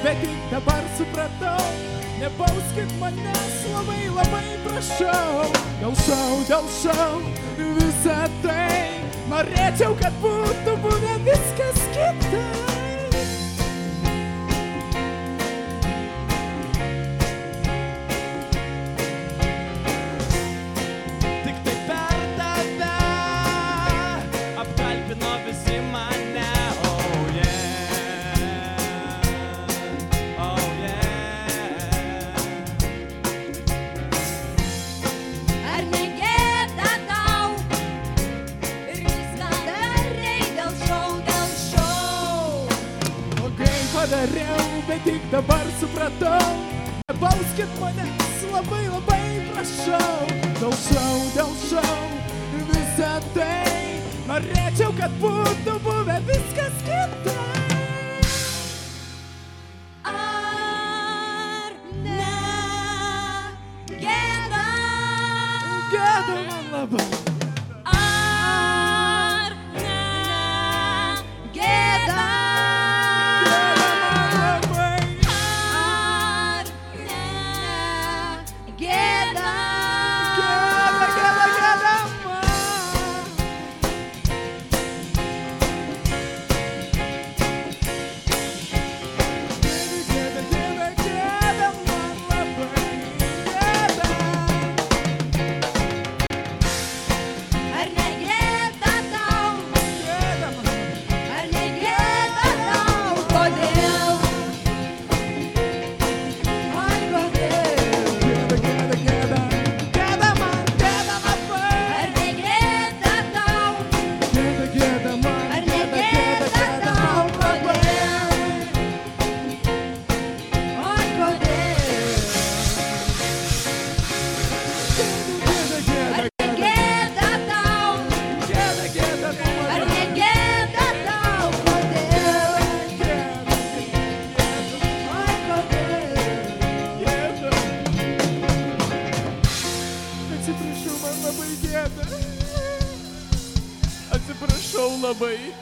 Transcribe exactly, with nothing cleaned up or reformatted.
bet tik dabar supratau, nebauskit manęs, labai, labai prašau. Dėl šau, dėl šau, visą tai, norėčiau, kad būtų buvę viskas kitaip. Padariau, bet tik dabar supratau, nebauskit manęs, labai, labai prašau. Dėl šau, dėl šau, visą tai, norėčiau, kad būtų buvę viskas kitaip. Ar ne gėda? Gėda man labai. Atsiprašau, man labai gėda. Atsiprašau labai.